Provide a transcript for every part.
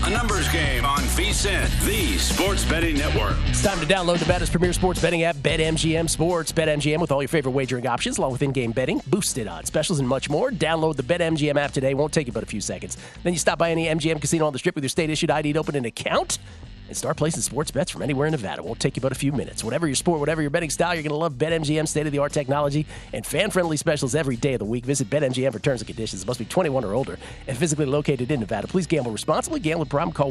A numbers game on VSiN, the sports betting network. It's time to download the baddest premier sports betting app, BetMGM Sports. BetMGM with all your favorite wagering options, along with in-game betting, boosted odds, specials, and much more. Download the BetMGM app today. Won't take you but a few seconds. Then you stop by any MGM casino on the Strip with your state-issued ID to open an account and start placing sports bets from anywhere in Nevada. Won't take you but a few minutes. Whatever your sport, whatever your betting style, you're going to love BetMGM state-of-the-art technology and fan-friendly specials every day of the week. Visit BetMGM for terms and conditions. It must be 21 or older and physically located in Nevada. Please gamble responsibly. Gambling problem, call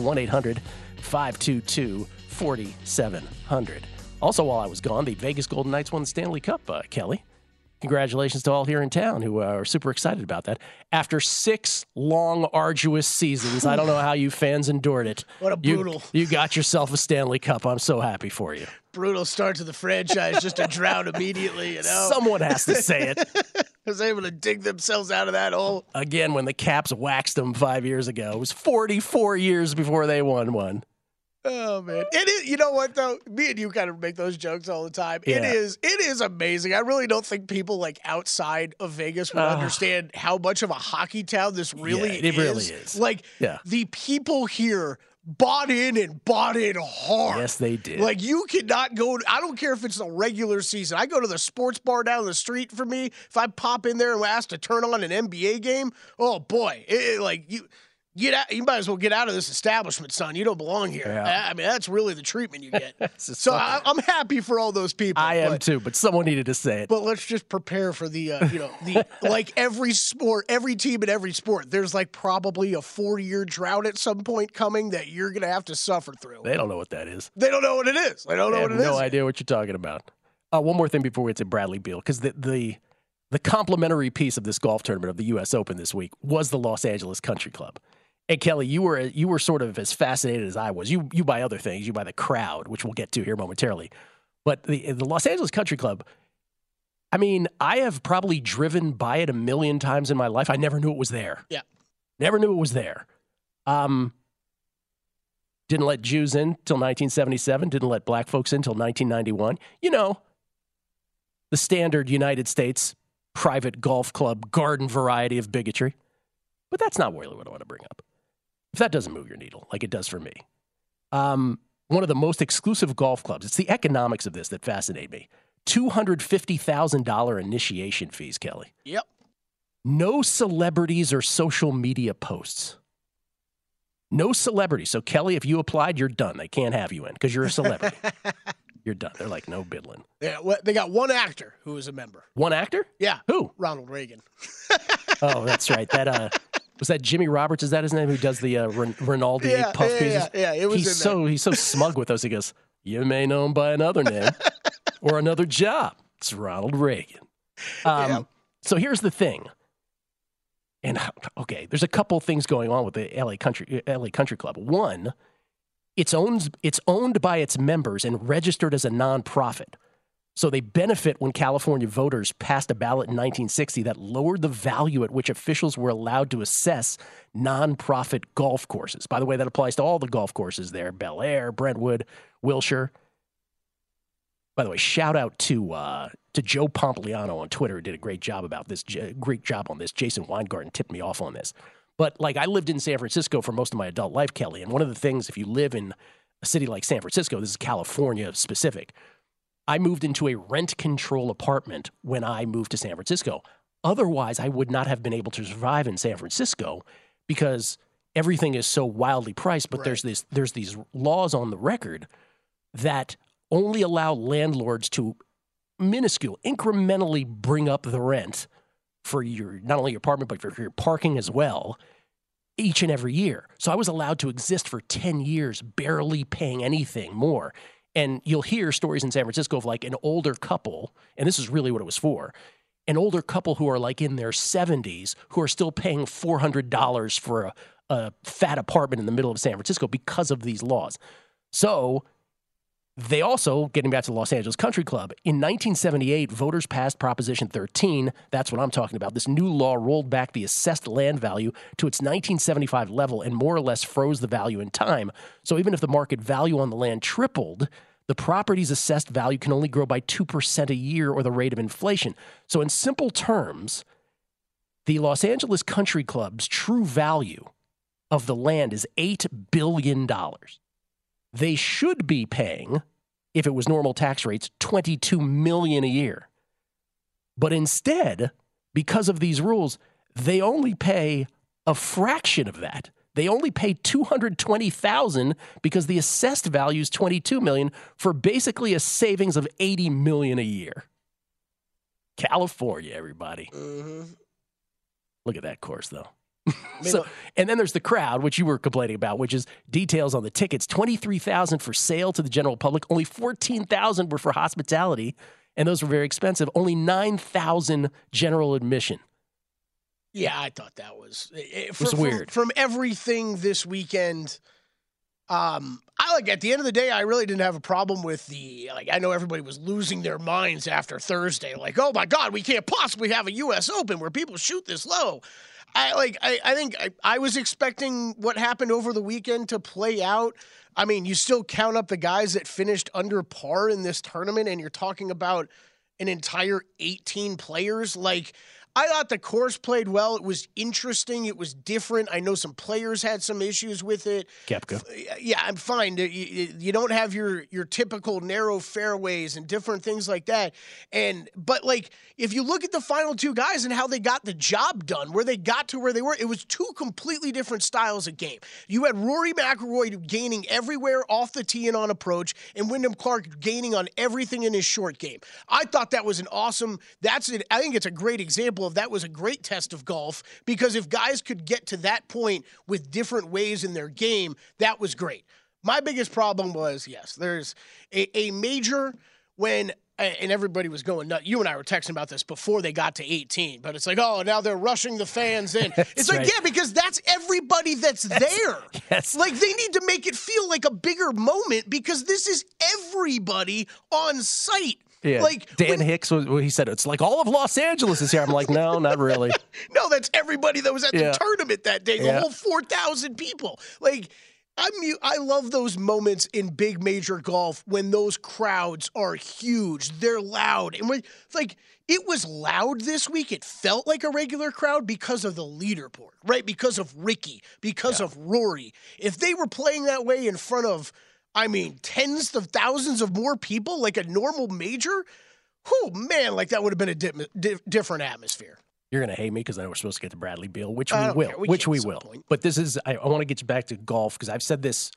1-800-522-4700. Also, while I was gone, the Vegas Golden Knights won the Stanley Cup, Kelly. Congratulations to all here in town who are super excited about that. After 6 long, arduous seasons, I don't know how you fans endured it. What a brutal. You got yourself a Stanley Cup. I'm so happy for you. Brutal start to the franchise, just a drought immediately, you know? Someone has to say it. Was able to dig themselves out of that hole. Again, when the Caps waxed them 5 years ago, it was 44 years before they won one. Oh, man. It is, you know what, though? Me and you kind of make those jokes all the time. Yeah. It is amazing. I really don't think people like outside of Vegas would understand how much of a hockey town this really is. It really is. Like, the people here bought in hard. Yes, they did. Like, you cannot go – I don't care if it's the regular season. I go to the sports bar down the street for me. If I pop in there and ask to turn on an NBA game, oh, boy. You might as well get out of this establishment, son. You don't belong here. Yeah. I mean, that's really the treatment you get. So I'm happy for all those people. I am too, but someone needed to say it. But let's just prepare for the like every sport, every team in every sport. There's like probably a 4-year drought at some point coming that you're going to have to suffer through. They don't know what that is. They don't know what it is. They don't know what it is. No idea what you're talking about. One more thing before we get to Bradley Beal, because the complimentary piece of this golf tournament of the U.S. Open this week was the Los Angeles Country Club. And Kelly, you were sort of as fascinated as I was. You buy other things. You buy the crowd, which we'll get to here momentarily. But the Los Angeles Country Club, I mean, I have probably driven by it a million times in my life. I never knew it was there. Yeah. Never knew it was there. Didn't let Jews in till 1977. Didn't let black folks in till 1991. You know, the standard United States private golf club garden variety of bigotry. But that's not really what I want to bring up. If that doesn't move your needle, like it does for me. One of the most exclusive golf clubs, it's the economics of this that fascinate me. $250,000 initiation fees, Kelly. Yep. No celebrities or social media posts. No celebrities. So, Kelly, if you applied, you're done. They can't have you in because you're a celebrity. You're done. They're like, no biddling. Yeah, well, they got one actor who is a member. One actor? Yeah. Who? Ronald Reagan. Oh, that's right. That was that Jimmy Roberts? Is that his name? Who does the Rinaldi puff pieces? Yeah, it was. He's so smug with us. He goes, "You may know him by another name or another job." It's Ronald Reagan. So here's the thing. And okay, there's a couple things going on with the LA Country Club. One, it's owned by its members and registered as a nonprofit. So they benefit when California voters passed a ballot in 1960 that lowered the value at which officials were allowed to assess nonprofit golf courses. By the way, that applies to all the golf courses there: Bel Air, Brentwood, Wilshire. By the way, shout out to Joe Pompliano on Twitter, who did a great job about this. Great job on this. Jason Weingarten tipped me off on this. But like, I lived in San Francisco for most of my adult life, Kelly, and one of the things, if you live in a city like San Francisco, this is California specific. I moved into a rent control apartment when I moved to San Francisco. Otherwise, I would not have been able to survive in San Francisco because everything is so wildly priced. But Right. there's these laws on the record that only allow landlords to incrementally bring up the rent for not only your apartment, but for your parking as well, each and every year. So I was allowed to exist for 10 years, barely paying anything more. And you'll hear stories in San Francisco of like an older couple, and this is really what it was for, an older couple who are like in their 70s who are still paying $400 for a fat apartment in the middle of San Francisco because of these laws. So they also, getting back to the Los Angeles Country Club, in 1978, voters passed Proposition 13. That's what I'm talking about. This new law rolled back the assessed land value to its 1975 level and more or less froze the value in time. So even if the market value on the land tripled, the property's assessed value can only grow by 2% a year or the rate of inflation. So in simple terms, the Los Angeles Country Club's true value of the land is $8 billion. They should be paying, if it was normal tax rates, $22 million a year. But instead, because of these rules, they only pay a fraction of that. They only pay $220,000 because the assessed value is $22 million for basically a savings of $80 million a year. California, everybody. Mm-hmm. Look at that course, though. And then there's the crowd, which you were complaining about, which is details on the tickets. $23,000 for sale to the general public. Only $14,000 were for hospitality, and those were very expensive. Only $9,000 general admission. Yeah, I thought that was weird. From everything this weekend, at the end of the day, I really didn't have a problem with I know everybody was losing their minds after Thursday. Like, oh my God, we can't possibly have a U.S. Open where people shoot this low. I think I was expecting what happened over the weekend to play out. I mean, you still count up the guys that finished under par in this tournament, and you're talking about an entire 18 players. I thought the course played well. It was interesting. It was different. I know some players had some issues with it. Koepka. Yeah, I'm fine. You don't have your typical narrow fairways and different things like that. But if you look at the final two guys and how they got the job done, where they got to where they were, it was two completely different styles of game. You had Rory McIlroy gaining everywhere off the tee and on approach, and Wyndham Clark gaining on everything in his short game. I thought that was an awesome. I think it's a great example. That was a great test of golf, because if guys could get to that point with different ways in their game, that was great. My biggest problem was, yes, there's a major when, and everybody was going nuts. You and I were texting about this before they got to 18, but it's like, oh, now they're rushing the fans in. It's like, right. Yeah, because that's everybody that's there. Yes. They need to make it feel like a bigger moment, because this is everybody on site. Yeah. Dan Hicks, he said, it's like all of Los Angeles is here. I'm like, no, not really. No, that's everybody that was at the tournament that day, the whole 4,000 people. I love those moments in big major golf when those crowds are huge. They're loud. And it was loud this week. It felt like a regular crowd because of the leaderboard, right? Because of Ricky, because of Rory. If they were playing that way in front of, tens of thousands of more people, like a normal major, that would have been a different atmosphere. You're going to hate me because I know we're supposed to get to Bradley Beal, which we will. But this is, I want to get you back to golf, because I've said this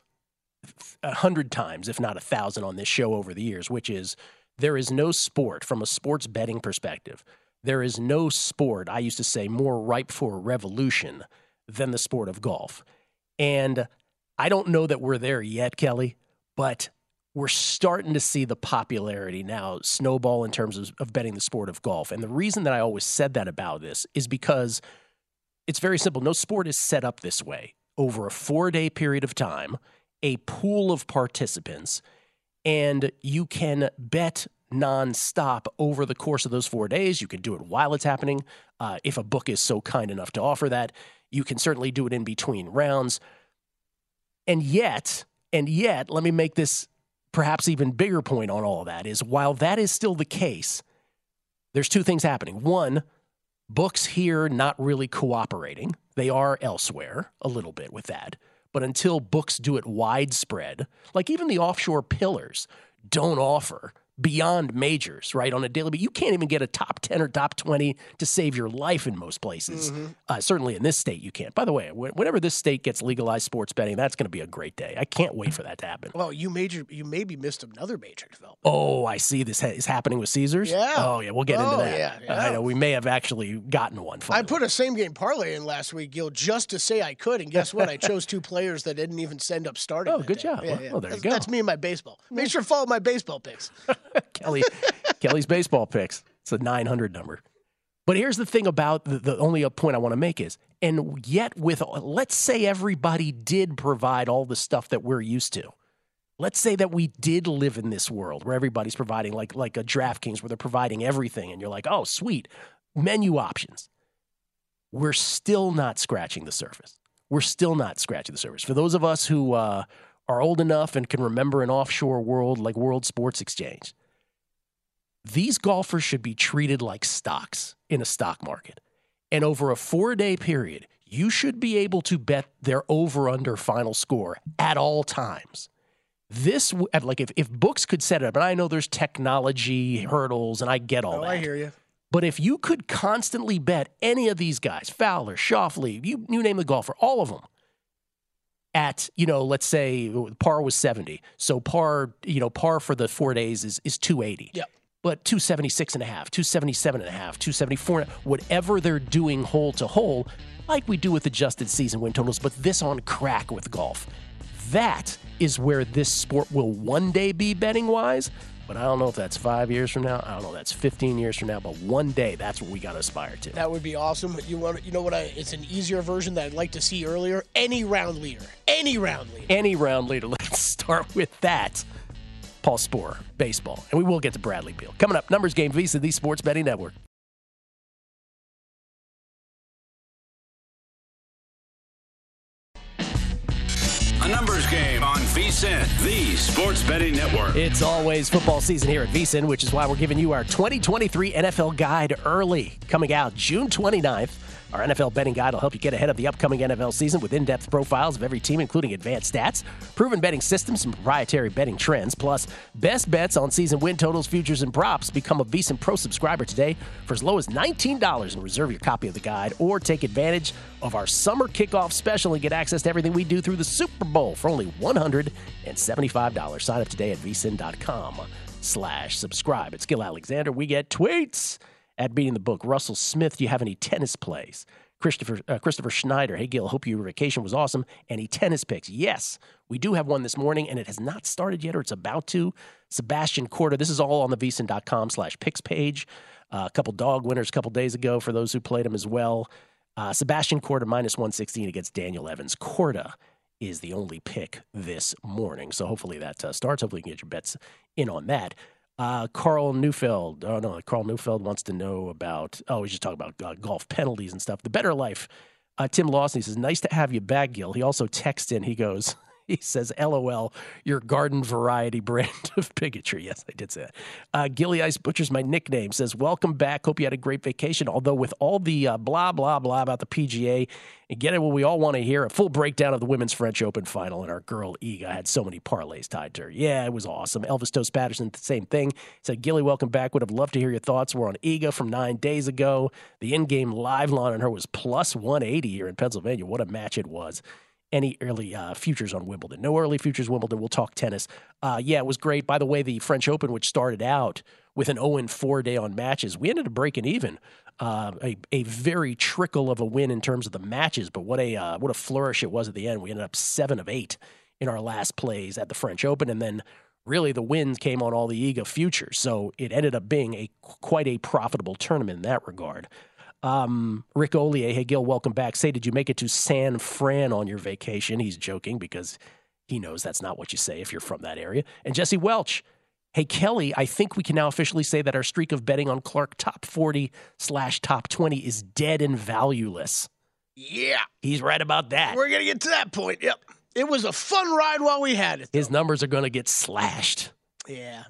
100 times, if not 1,000 on this show over the years, which is there is no sport from a sports betting perspective. There is no sport, I used to say, more ripe for a revolution than the sport of golf. And I don't know that we're there yet, Kelly, but we're starting to see the popularity now snowball in terms of betting the sport of golf. And the reason that I always said that about this is because it's very simple. No sport is set up this way. Over a 4-day period of time, a pool of participants, and you can bet nonstop over the course of those 4 days. You can do it while it's happening. If a book is so kind enough to offer that, you can certainly do it in between rounds. And yet, let me make this perhaps even bigger point on all of that is, while that is still the case, there's two things happening. One, books here not really cooperating. They are elsewhere a little bit with that. But until books do it widespread, like even the offshore pillars don't offer beyond majors, right, on a daily, but you can't even get a top 10 or top 20 to save your life in most places. Mm-hmm. Certainly in this state, you can't. By the way, whenever this state gets legalized sports betting, that's going to be a great day. I can't wait for that to happen. Well, you maybe missed another major development. Oh, I see. This is happening with Caesars? Yeah. Oh, yeah, we'll get into that. Yeah. I know we may have actually gotten one. Finally. I put a same-game parlay in last week, Gil, just to say I could, and guess what? I chose two players that didn't even send up starting. Oh, good day. job. Yeah. Well, there you go. That's me and my baseball. Make sure to follow my baseball picks. Kelly's baseball picks. It's a 900 number. But here's the thing about the only point I want to make is, and yet let's say everybody did provide all the stuff that we're used to. Let's say that we did live in this world where everybody's providing like a DraftKings where they're providing everything and you're like, oh, sweet, menu options. We're still not scratching the surface. For those of us who are old enough and can remember an offshore world like World Sports Exchange, these golfers should be treated like stocks in a stock market. And over a 4-day period, you should be able to bet their over-under final score at all times. This, like, if books could set it up, and I know there's technology hurdles, and I get all that. I hear you. But if you could constantly bet any of these guys, Fowler, Schauffele, you name the golfer, all of them, at, let's say par was 70. So par for the 4 days is 280. Yep. But 276.5, 277.5, 274, whatever they're doing hole to hole, like we do with adjusted season win totals, but this on crack with golf. That is where this sport will one day be betting-wise, but I don't know if that's 5 years from now. I don't know if that's 15 years from now, but one day, that's what we got to aspire to. That would be awesome. You know what? It's an easier version that I'd like to see earlier. Any round leader. Any round leader. Let's start with that. Paul Sporer, baseball. And we will get to Bradley Beal. Coming up, Numbers Game, Visa, the Sports Betting Network. A numbers game on VSiN, the Sports Betting Network. It's always football season here at VSiN, which is why we're giving you our 2023 NFL guide early. Coming out June 29th. Our NFL betting guide will help you get ahead of the upcoming NFL season with in-depth profiles of every team, including advanced stats, proven betting systems, and proprietary betting trends, plus best bets on season win totals, futures, and props. Become a VSiN Pro subscriber today for as low as $19 and reserve your copy of the guide, or take advantage of our summer kickoff special and get access to everything we do through the Super Bowl for only $175. Sign up today at vsin.com/subscribe. It's Gil Alexander. We get tweets at Beating the Book. Russell Smith, do you have any tennis plays? Christopher Schneider, hey, Gil, hope your vacation was awesome. Any tennis picks? Yes, we do have one this morning, and it has not started yet, or it's about to. Sebastian Korda, this is all on the vsin.com/picks page. A couple dog winners a couple days ago for those who played him as well. Sebastian Korda -116 against Daniel Evans. Korda is the only pick this morning, so hopefully that starts. Hopefully you can get your bets in on that. Carl Neufeld. Oh, no, Carl Neufeld wants to know about, he's just talking about golf penalties and stuff. The Better Life. Tim Lawson, he says, nice to have you back, Gil. He also texts in, he says, LOL, your garden variety brand of bigotry. Yes, I did say that. Gilly Ice Butcher's my nickname. Says, welcome back. Hope you had a great vacation. Although with all the blah, blah, blah about the PGA, and get it what we all want to hear, a full breakdown of the Women's French Open final, and our girl Iga had so many parlays tied to her. Yeah, it was awesome. Elvis Toast Patterson, the same thing. Said, Gilly, welcome back. Would have loved to hear your thoughts. We're on Iga from 9 days ago. The in-game live line on her was plus 180 here in Pennsylvania. What a match it was. Any early futures on Wimbledon? No early futures Wimbledon. We'll talk tennis. Yeah, it was great. By the way, the French Open, which started out with an 0-4 day on matches, we ended up breaking even. A very trickle of a win in terms of the matches, but what a flourish it was at the end. We ended up 7 of 8 in our last plays at the French Open, and then really the wins came on all the Iga futures. So it ended up being quite a profitable tournament in that regard. Rick Ollier, hey, Gil, welcome back. Say, did you make it to San Fran on your vacation? He's joking because he knows that's not what you say if you're from that area. And Jesse Welch, hey, Kelly, I think we can now officially say that our streak of betting on Clark top 40/top 20 is dead and valueless. Yeah. He's right about that. We're going to get to that point. Yep. It was a fun ride while we had it, though. His numbers are going to get slashed. Yeah.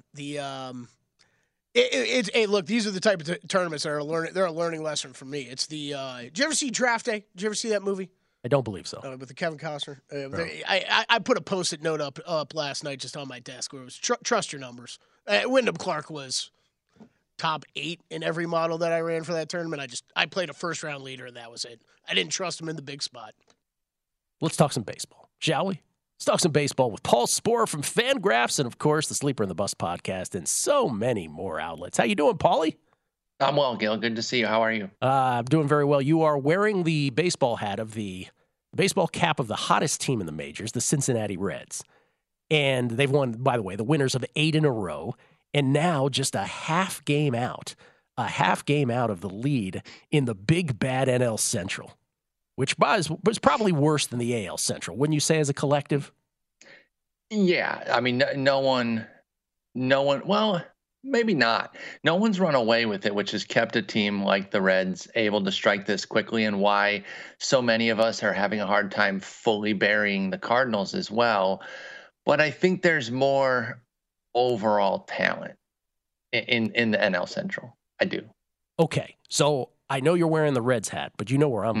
Hey, look, these are the type of tournaments that they're a learning lesson for me. It's the did you ever see Draft Day? Did you ever see that movie? I don't believe so. With the Kevin Costner. No. I put a Post-it note up last night just on my desk where it was trust your numbers. Wyndham Clark was top 8 in every model that I ran for that tournament. I played a first round leader and that was it. I didn't trust him in the big spot. Let's talk some baseball, shall we? Let's talk some baseball with Paul Sporer from Fangraphs and, of course, the Sleeper in the Bus podcast and so many more outlets. How you doing, Paulie? I'm well, Gil. Good to see you. How are you? I'm doing very well. You are wearing the baseball hat of the baseball cap of the hottest team in the majors, the Cincinnati Reds. And they've won, by the way, the winners of 8 in a row, and now just a half game out of the lead in the big bad NL Central, which was probably worse than the AL Central, wouldn't you say, as a collective? Yeah. I mean, no one, well, maybe not. No one's run away with it, which has kept a team like the Reds able to strike this quickly, and why so many of us are having a hard time fully burying the Cardinals as well. But I think there's more overall talent in the NL Central. I do. Okay. So I know you're wearing the Reds hat, but you know where I'm going.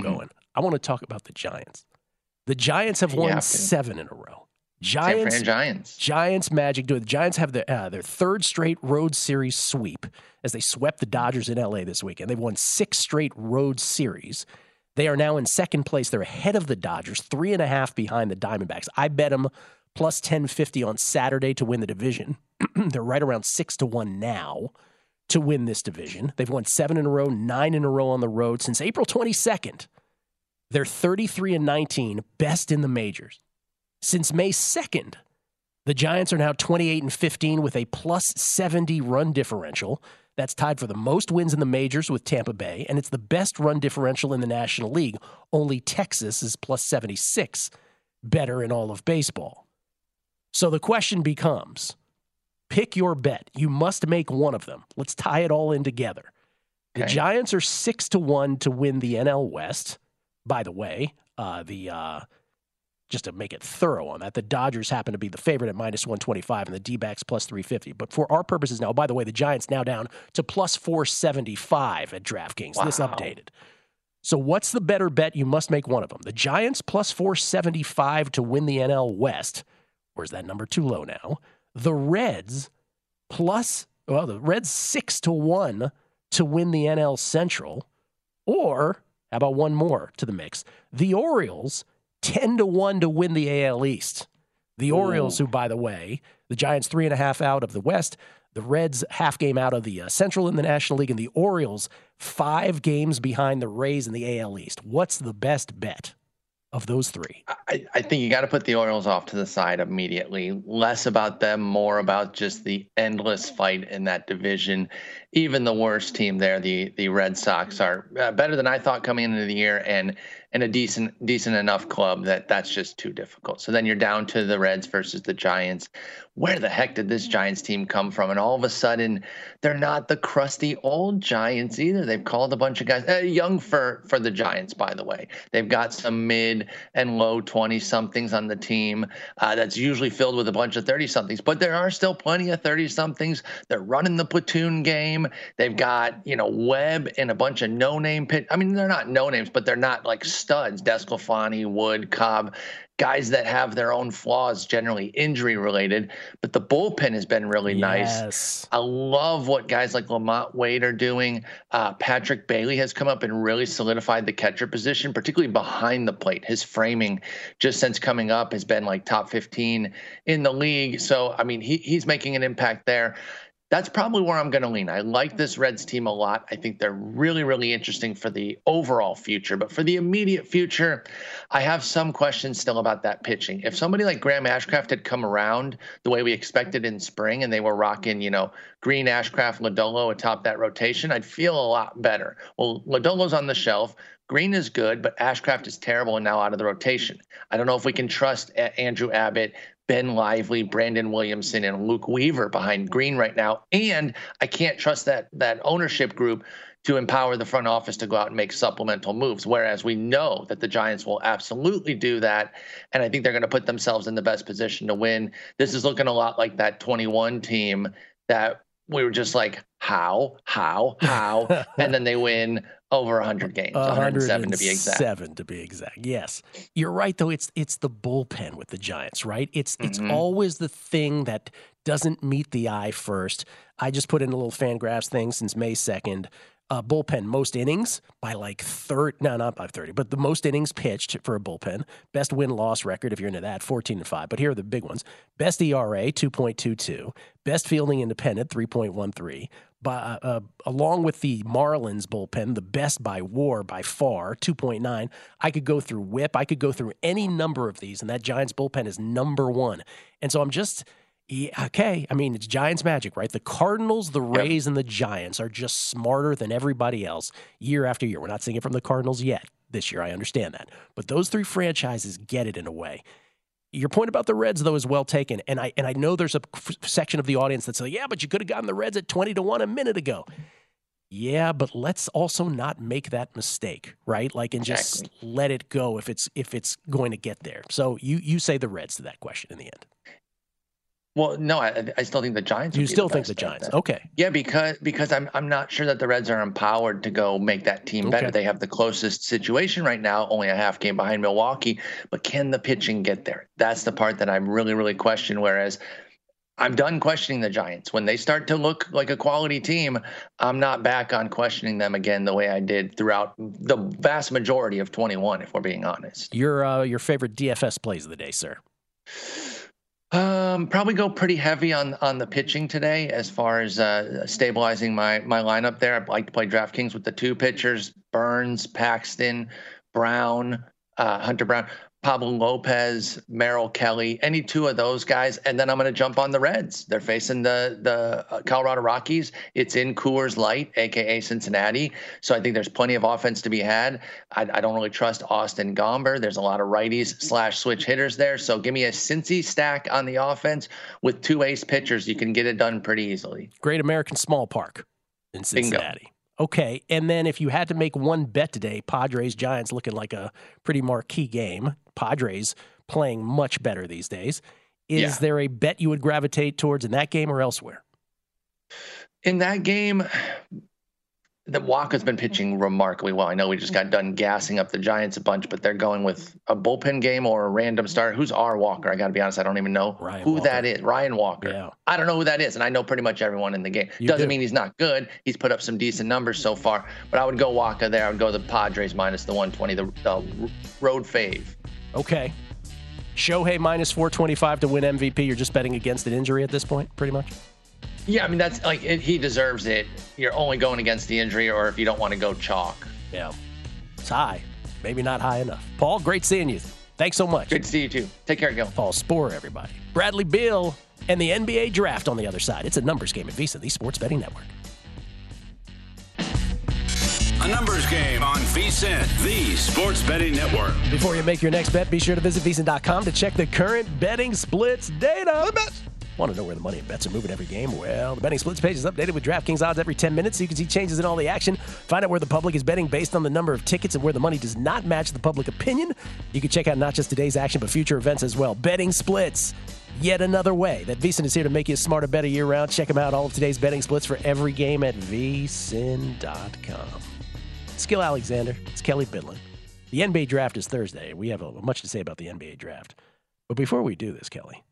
I want to talk about the Giants. The Giants have won 7 in a row. San Fran Giants. Giants magic do it. The Giants have their third straight road series sweep as they swept the Dodgers in L.A. this weekend. They've won 6 straight road series. They are now in second place. They're ahead of the Dodgers, 3.5 behind the Diamondbacks. I bet them plus 1050 on Saturday to win the division. They're right around 6-1 now to win this division. They've won 7 in a row, 9 in a row on the road since April 22nd. They're 33-19, best in the majors. Since May 2nd, the Giants are now 28-15 with a plus 70 run differential. That's tied for the most wins in the majors with Tampa Bay, and it's the best run differential in the National League. Only Texas is plus 76, better in all of baseball. So the question becomes, pick your bet. You must make one of them. Let's tie it all in together. The Giants are 6-1 to win the NL West. By the way, just to make it thorough on that, the Dodgers happen to be the favorite at minus 125 and the D-backs plus 350. But for our purposes now, by the way, the Giants now down to plus 475 at DraftKings. Wow. This updated. So what's the better bet? You must make one of them. The Giants plus 475 to win the NL West. Where's that number too low now? The Reds the Reds 6-1 to win the NL Central. Or how about one more to the mix? The Orioles 10-1 to win the AL East. The Orioles, who, by the way, the Giants 3.5 out of the West, the Reds half game out of the Central in the National League, and the Orioles 5 games behind the Rays in the AL East. What's the best bet of those 3? I think you got to put the Orioles off to the side immediately. Less about them, more about just the endless fight in that division. Even the worst team there, the Red Sox, are better than I thought coming into the year, and a decent enough club that's just too difficult. So then you're down to the Reds versus the Giants. Where the heck did this Giants team come from? And all of a sudden, they're not the crusty old Giants either. They've called a bunch of guys young for the Giants, by the way. They've got some mid and low 20-somethings on the team that's usually filled with a bunch of 30-somethings. But there are still plenty of 30-somethings. They're running the platoon game. They've got, Webb and a bunch of no-name pitch. I mean, they're not no-names, but they're not like studs. Desclafani, Wood, Cobb, guys that have their own flaws, generally injury-related. But the bullpen has been really nice. I love what guys like Lamont Wade are doing. Patrick Bailey has come up and really solidified the catcher position, particularly behind the plate. His framing, just since coming up, has been like top 15 in the league. So, I mean, he's making an impact there. That's probably where I'm going to lean. I like this Reds team a lot. I think they're really, really interesting for the overall future. But for the immediate future, I have some questions still about that pitching. If somebody like Graham Ashcraft had come around the way we expected in spring and they were rocking, Green, Ashcraft, Lodolo atop that rotation, I'd feel a lot better. Well, Lodolo's on the shelf. Green is good, but Ashcraft is terrible and now out of the rotation. I don't know if we can trust Andrew Abbott, Ben Lively, Brandon Williamson, and Luke Weaver behind Green right now. And I can't trust that ownership group to empower the front office to go out and make supplemental moves, whereas we know that the Giants will absolutely do that, and I think they're going to put themselves in the best position to win. This is looking a lot like that 21 team that we were just like, how? And then they win over 100 games, 107 to be exact. 107 to be exact. Yes. You're right, though. It's the bullpen with the Giants, right? It's always the thing that doesn't meet the eye first. I just put in a little Fangraphs thing since May 2nd. Bullpen, most innings by like 30, no, not by 30, but the most innings pitched for a bullpen. Best win-loss record, if you're into that, 14-5. But here are the big ones. Best ERA, 2.22. Best fielding independent, 3.13. Along with the Marlins bullpen, the best by WAR by far, 2.9. I could go through WHIP. I could go through any number of these, and that Giants bullpen is number 1. And so I'm just... Yeah, okay. I mean, it's Giants magic, right? The Cardinals, the Rays, and the Giants are just smarter than everybody else year after year. We're not seeing it from the Cardinals yet this year. I understand that. But those 3 franchises get it in a way. Your point about the Reds, though, is well taken. And I know there's a section of the audience that's like, yeah, but you could have gotten the Reds at 20-1 a minute ago. Yeah, but let's also not make that mistake, right? And just let it go if it's going to get there. So you say the Reds to that question in the end. Well, no, I still think the Giants. You still think the Giants? Okay. Yeah, because I'm not sure that the Reds are empowered to go make that team better. They have the closest situation right now, only a half game behind Milwaukee. But can the pitching get there? That's the part that I really, really question. Whereas I'm done questioning the Giants. When they start to look like a quality team, I'm not back on questioning them again the way I did throughout the vast majority of 21, if we're being honest. Your favorite DFS plays of the day, sir? Probably go pretty heavy on the pitching today as far as stabilizing my lineup there. I'd like to play DraftKings with the two pitchers, Burns, Paxton, Brown, Hunter Brown, Pablo Lopez, Merrill Kelly, any two of those guys. And then I'm going to jump on the Reds. They're facing the Colorado Rockies. It's in Coors Light, a.k.a. Cincinnati. So I think there's plenty of offense to be had. I don't really trust Austin Gomber. There's a lot of righties / switch hitters there. So give me a Cincy stack on the offense with two ace pitchers. You can get it done pretty easily. Great American Small Park in Cincinnati. Bingo. Okay, and then if you had to make one bet today, Padres-Giants looking like a pretty marquee game. Padres playing much better these days. Is there a bet you would gravitate towards in that game or elsewhere? In that game, the Waka's been pitching remarkably well. I know we just got done gassing up the Giants a bunch, but they're going with a bullpen game or a random start. Who's R. Walker? I got to be honest, I don't even know who that is. Ryan Walker. Yeah. I don't know who that is, and I know pretty much everyone in the game. Doesn't mean he's not good. He's put up some decent numbers so far, but I would go Waka there. I would go the Padres minus the 120, the road fave. Okay. Shohei minus 425 to win MVP. You're just betting against an injury at this point, pretty much? Yeah, I mean, that's like he deserves it. You're only going against the injury, or if you don't want to go chalk. Yeah. It's high. Maybe not high enough. Paul, great seeing you. Thanks so much. Good to see you, too. Take care, Gil. Paul Sporer, everybody. Bradley Beal and the NBA draft on the other side. It's a numbers game at VSiN, the Sports Betting Network. A numbers game on VSiN, the Sports Betting Network. Before you make your next bet, be sure to visit VSiN.com to check the current betting splits data. Want to know where the money and bets are moving every game? Well, the betting splits page is updated with DraftKings odds every 10 minutes so you can see changes in all the action. Find out where the public is betting based on the number of tickets and where the money does not match the public opinion. You can check out not just today's action, but future events as well. Betting splits. Yet another way that VSiN is here to make you smarter, better year-round. Check them out, all of today's betting splits for every game at VSiN.com. It's Gil Alexander. It's Kelly Bidlin. The NBA draft is Thursday. We have much to say about the NBA draft. But before we do this, Kelly,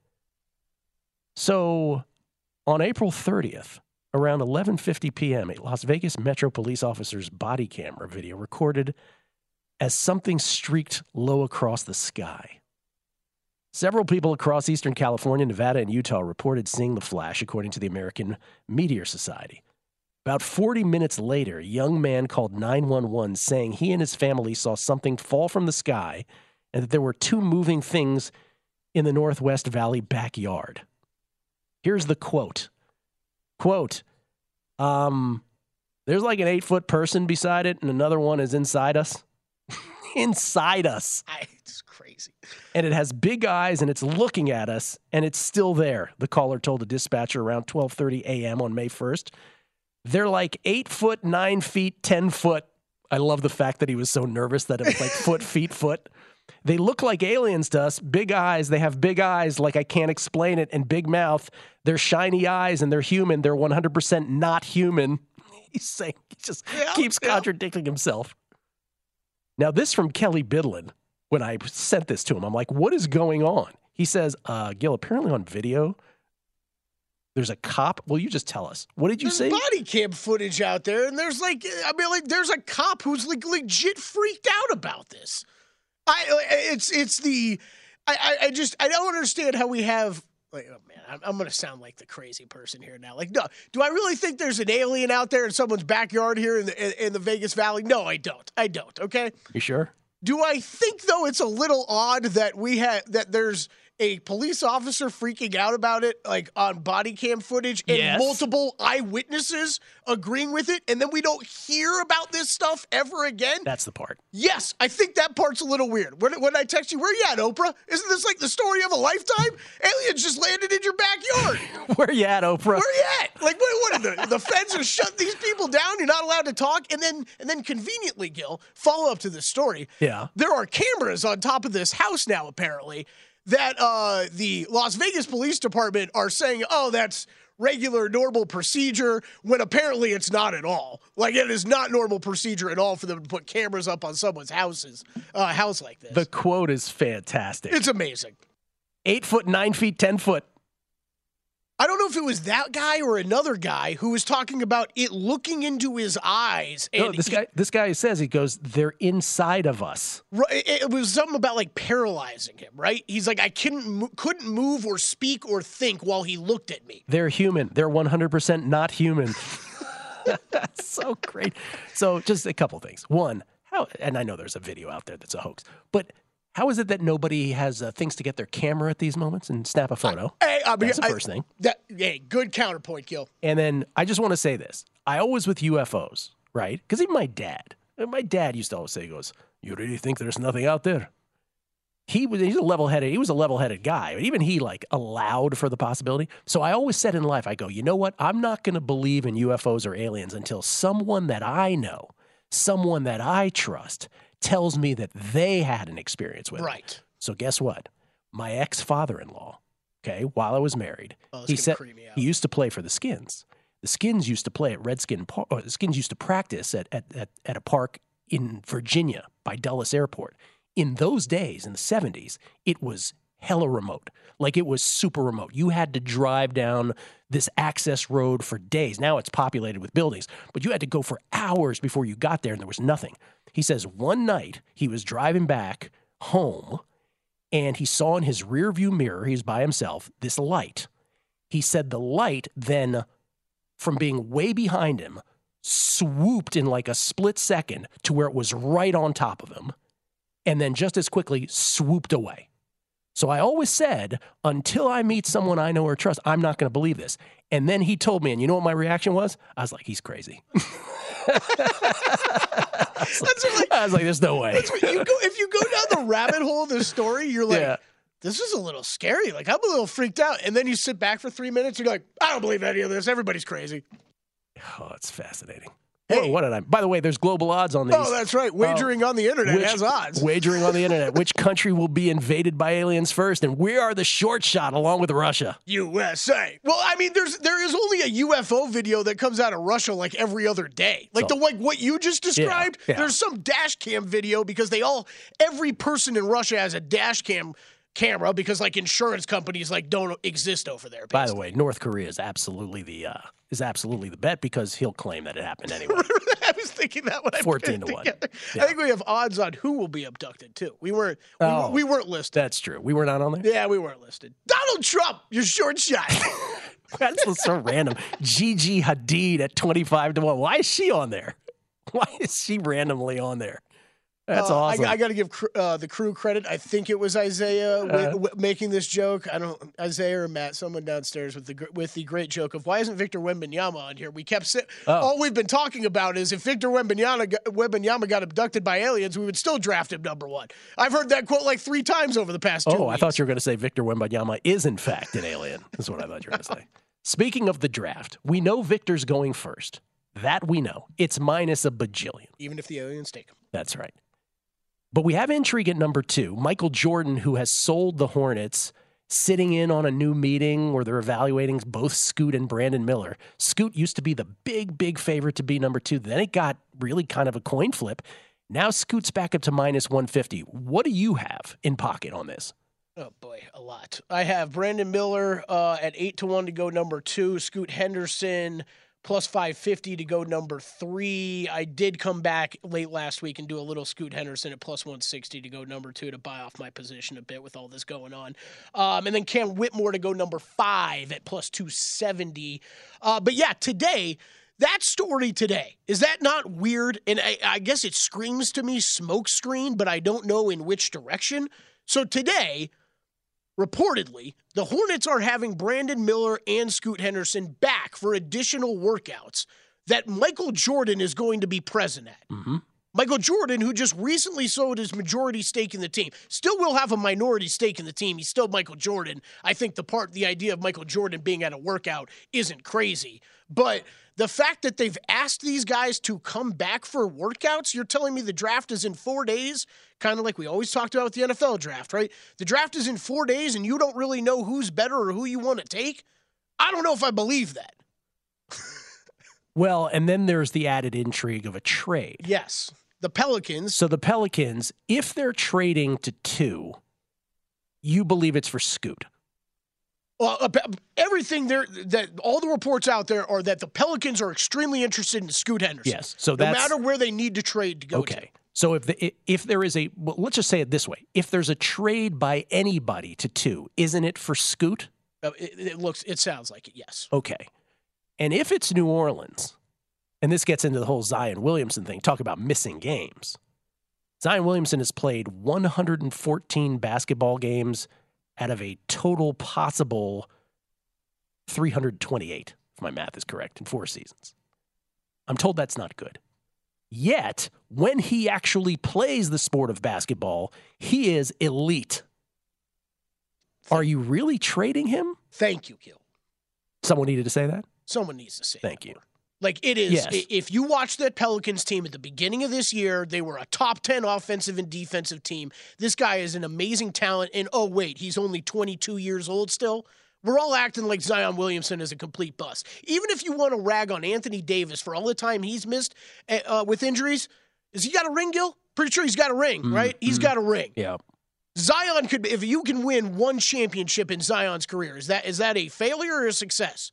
so on April 30th, around 11:50 p.m., a Las Vegas Metro police officer's body camera video recorded as something streaked low across the sky. Several people across Eastern California, Nevada, and Utah reported seeing the flash, according to the American Meteor Society. About 40 minutes later, a young man called 911 saying he and his family saw something fall from the sky and that there were two moving things in the Northwest Valley backyard. Here's the quote. Quote, there's like an 8-foot person beside it and another one is inside us. Inside us. It's crazy. And it has big eyes and it's looking at us and it's still there, the caller told a dispatcher around 12:30 a.m. on May 1st. They're like 8 foot, 9 feet, 10 foot. I love the fact that he was so nervous that it was like foot, feet, foot. They look like aliens to us. Big eyes. They have big eyes like I can't explain it. And big mouth. They're shiny eyes and they're human. They're 100% not human. He's saying, he just keeps contradicting himself. Now, this from Kelly Bidlin. When I sent this to him, I'm like, what is going on? He says, Gil, apparently on video, there's a cop. Well, you just tell us. What did you say? Body cam footage out there, and there's there's a cop who's like legit freaked out about this. I don't understand how we have. Like, oh man, I'm going to sound like the crazy person here now. Like, no, do I really think there's an alien out there in someone's backyard here in the Vegas Valley? No, I don't. Okay. You sure? Do I think though it's a little odd that there's a police officer freaking out about it, like on body cam footage, and multiple eyewitnesses agreeing with it, and then we don't hear about this stuff ever again? That's the part. Yes, I think that part's a little weird. When I text you, where you at, Oprah? Isn't this like the story of a lifetime? Aliens just landed in your backyard. Where you at, Oprah? Where you at? Like, what the feds have shut these people down? You're not allowed to talk? And then conveniently, Gil, follow up to this story. Yeah. There are cameras on top of this house now, apparently, that the Las Vegas Police Department are saying, oh, that's regular, normal procedure, when apparently it's not at all. Like, it is not normal procedure at all for them to put cameras up on someone's house like this. The quote is fantastic. It's amazing. 8 foot, 9 feet, 10 foot. I don't know if it was that guy or another guy who was talking about it looking into his eyes. And No, this guy says, he goes, they're inside of us. It was something about like paralyzing him, right? He's like, I couldn't move or speak or think while he looked at me. They're human. They're 100% not human. That's so great. So just a couple things. One, and I know there's a video out there that's a hoax, but how is it that nobody has things to get their camera at these moments and snap a photo? That's the first thing. Good counterpoint, Gil. And then I just want to say this. I always with UFOs, right? Because even my dad used to always say, he goes, you really think there's nothing out there? He's a level-headed guy. But even he like allowed for the possibility. So I always said in life, I go, you know what? I'm not going to believe in UFOs or aliens until someone that I know, someone that I trust, tells me that they had an experience with it. Right. So guess what? My ex-father-in-law, okay, while I was married, he said he used to play for the Skins. The Skins used to play at the Skins used to practice at a park in Virginia by Dulles Airport. In those days, in the 70s, it was hella remote. Like, it was super remote. You had to drive down this access road for days. Now it's populated with buildings, but you had to go for hours before you got there, and there was nothing. He says one night he was driving back home, and he saw in his rearview mirror, he was by himself, this light. He said the light then, from being way behind him, swooped in like a split second to where it was right on top of him, and then just as quickly swooped away. So I always said, until I meet someone I know or trust, I'm not going to believe this. And then he told me, and you know what my reaction was? I was like, he's crazy. I was like, there's no way. If you go down the rabbit hole of this story, you're like, this is a little scary. Like, I'm a little freaked out. And then you sit back for 3 minutes, you're like, I don't believe any of this. Everybody's crazy. Oh, it's fascinating. Hey, what did I? By the way, there's global odds on these. Oh, that's right. Wagering on the internet has odds. Wagering on the internet. Which country will be invaded by aliens first? And we are the short shot along with Russia. USA. Well, I mean, there is only a UFO video that comes out of Russia like every other day. Like what you just described. Yeah. There's some dash cam video because every person in Russia has a dash camera because like insurance companies like don't exist over there. Basically. By the way, North Korea is absolutely the bet because he'll claim that it happened anyway. I was thinking that when I 14 to 1. Yeah. I think we have odds on who will be abducted too. We weren't listed. That's true. We were not on there? Yeah, we weren't listed. Donald Trump, you're short shot. That's so random. Gigi Hadid at 25 to 1. Why is she on there? Why is she randomly on there? That's awesome. I got to give the crew credit. I think it was Isaiah making this joke. Isaiah or Matt, someone downstairs with the great joke of why isn't Victor Wembanyama on here? We kept all we've been talking about is if Victor Wembanyama got abducted by aliens, we would still draft him number 1. I've heard that quote like 3 times over the past 2 weeks. I thought you were going to say Victor Wembanyama is in fact an alien. That's what I thought you were going to say. Speaking of the draft, we know Victor's going first. That we know. It's minus a bajillion. Even if the aliens take him. That's right. But we have intrigue at number 2. Michael Jordan, who has sold the Hornets, sitting in on a new meeting where they're evaluating both Scoot and Brandon Miller. Scoot used to be the big favorite to be number 2. Then it got really kind of a coin flip. Now Scoot's back up to minus 150. What do you have in pocket on this? Oh, boy, a lot. I have Brandon Miller at 8 to 1 to go number 2. Scoot Henderson plus 550 to go number 3. I did come back late last week and do a little Scoot Henderson at plus 160 to go number 2 to buy off my position a bit with all this going on. And then Cam Whitmore to go number 5 at plus 270. But yeah, today, that story today, is that not weird? And I guess it screams to me smoke screen, but I don't know in which direction. So today, reportedly, the Hornets are having Brandon Miller and Scoot Henderson back for additional workouts that Michael Jordan is going to be present at. Mm-hmm. Michael Jordan, who just recently sold his majority stake in the team, still will have a minority stake in the team. He's still Michael Jordan. I think the idea of Michael Jordan being at a workout isn't crazy. But the fact that they've asked these guys to come back for workouts, you're telling me the draft is in 4 days, kind of like we always talked about with the NFL draft, right? The draft is in 4 days and you don't really know who's better or who you want to take? I don't know if I believe that. Well, and then there's the added intrigue of a trade. Yes. The Pelicans. So the Pelicans, if they're trading to 2, you believe it's for Scoot. Well, everything there, that all the reports out there are that the Pelicans are extremely interested in Scoot Henderson. Yes. So no matter where they need to trade to go to. Okay. So if there is let's just say it this way. If there's a trade by anybody to 2, isn't it for Scoot? It sounds like it, yes. Okay. And if it's New Orleans, and this gets into the whole Zion Williamson thing, talk about missing games. Zion Williamson has played 114 basketball games out of a total possible 328, if my math is correct, in 4 seasons. I'm told that's not good. Yet, when he actually plays the sport of basketball, he is elite. Are you really trading him? Thank you, Gil. Someone needed to say that? Someone needs to say Thank you. Like, it is, yes. If you watch that Pelicans team at the beginning of this year, they were a top 10 offensive and defensive team. This guy is an amazing talent, and oh, wait, he's only 22 years old still? We're all acting like Zion Williamson is a complete bust. Even if you want to rag on Anthony Davis for all the time he's missed with injuries, has he got a ring, Gil? Pretty sure he's got a ring, right? He's got a ring. Yeah. Zion could, if you can win one championship in Zion's career, is that a failure or a success?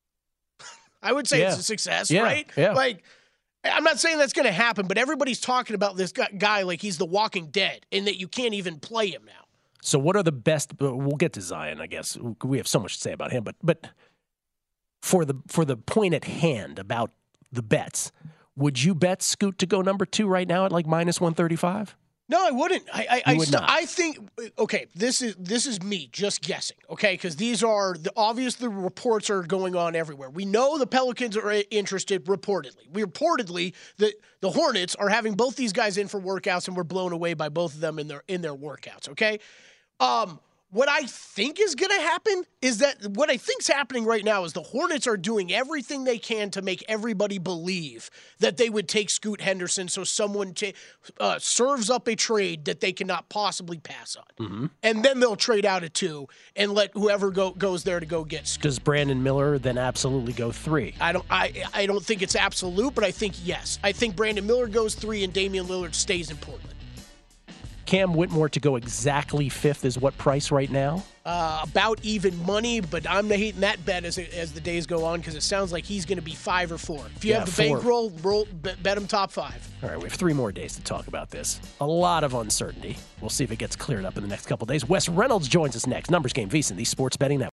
I would say it's a success, right? Yeah. Like, I'm not saying that's going to happen, but everybody's talking about this guy like he's the Walking Dead and that you can't even play him now. So what are the best? We'll get to Zion, I guess. We have so much to say about him, but for the point at hand about the bets, would you bet Scoot to go number 2 right now at like minus 135? No, I wouldn't. I think okay. This is me just guessing. Okay, because these are the reports are going on everywhere. We know the Pelicans are interested. Reportedly, the Hornets are having both these guys in for workouts, and we're blown away by both of them in their workouts. Okay. What I think is going to happen is that what I think's happening right now is the Hornets are doing everything they can to make everybody believe that they would take Scoot Henderson so someone serves up a trade that they cannot possibly pass on. Mm-hmm. And then they'll trade out at 2 and let whoever goes there to go get Scoot. Does Brandon Miller then absolutely go 3? I don't think it's absolute, but I think yes. I think Brandon Miller goes 3 and Damian Lillard stays in Portland. Cam Whitmore to go exactly 5th is what price right now? About even money, but I'm hating that bet as the days go on because it sounds like he's going to be 5 or 4. If you have the bankroll, bet him top 5. All right, we have 3 more days to talk about this. A lot of uncertainty. We'll see if it gets cleared up in the next couple days. Wes Reynolds joins us next. Numbers Game, VSiN, the Sports Betting Network.